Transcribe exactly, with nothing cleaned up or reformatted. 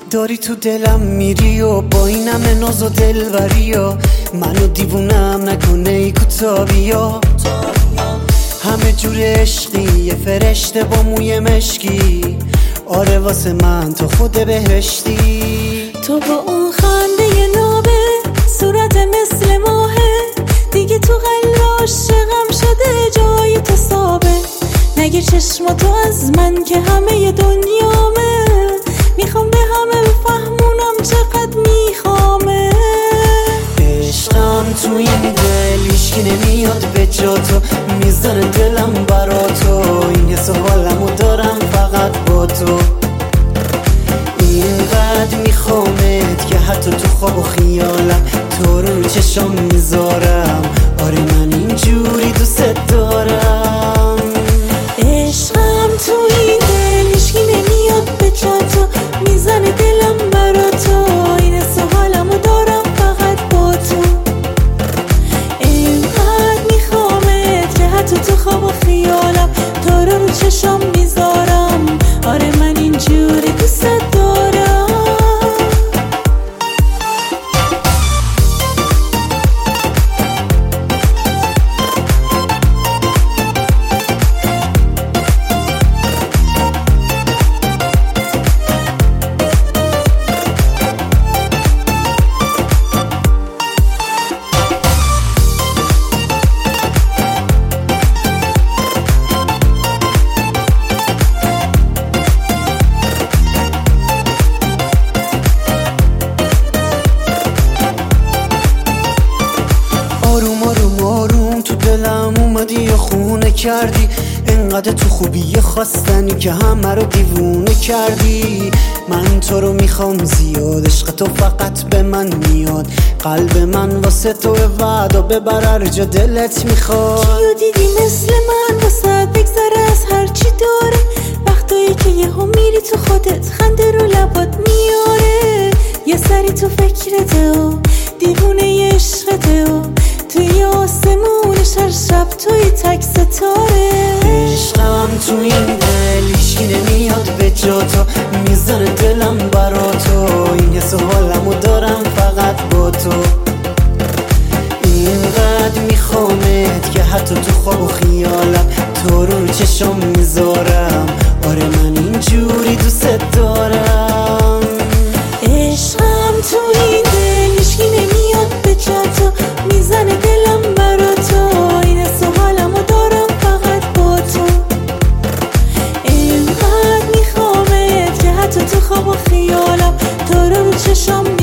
داری تو دلم میری و با اینم ناز و دلبری و منو دیوونم نکنه ای کتابی ها. همه جور عشقی یه فرشته با موی مشکی، آره واسه من تو خود بهشتی. تو با اون خنده نابه صورت مثل ماهه، دیگه تو قلب عاشقم شده جای تو ثابت. نگه چشم تو از من که همه دنیامه، میخوام به همه بفهمونم چقدر میخوامه. عشقم تو این دل هیچکی نمیاد به جا تو، میزنه دلم برا تو، این حس و حالمو دارم فقط با تو. اینقدر میخوامت که حتی تو خواب و خیالم تو رو چشام میذارم، آره من اینجوری دوست دارم. عشقم تو این دل هیچکی نمیاد به جا تو، میزنه دلم برا تو، این حس و حالمو دارم فقط با تو. اینقدر میخوامت که حتی تو خواب و خیالم تو رو رو چشام میذارم، آره من اینجوری دوست دارم. آروم آروم آروم تو دلم اومدی یا خونه کردی، انقدر تو خوبی خواستنی که همه رو دیوونه کردی. من تو رو میخوام زیاد، عشق تو فقط به من میاد، قلب من واسه تو وعدا ببر هر جا دلت میخواد. کیو دیدی مثل من واسه بگذره از هرچی داره، وقتایی که یهو میری تو خودت خنده رو لبات میاره، یه سری تو فکرته و دیوونه عشقته و توی آسمونش هر شب توی تک ستاره. عشقم تو این دل هیچکی نمیاد به جا تو، میزنه دلم برا تو، این حس و حالمو دارم فقط با تو. اینقدر میخوامت که حتی تو خواب و خیالم تو رو چشام میذارم، آره من اینجوری دوست دارم. عشقم تو این دل هیچکی نمیاد به جا تو، میزنه دلم برا تو، این حس و حالمو دارم فقط با تو. اینقدر میخوامت که حتی تو خواب و خیالم تو رو رو چشام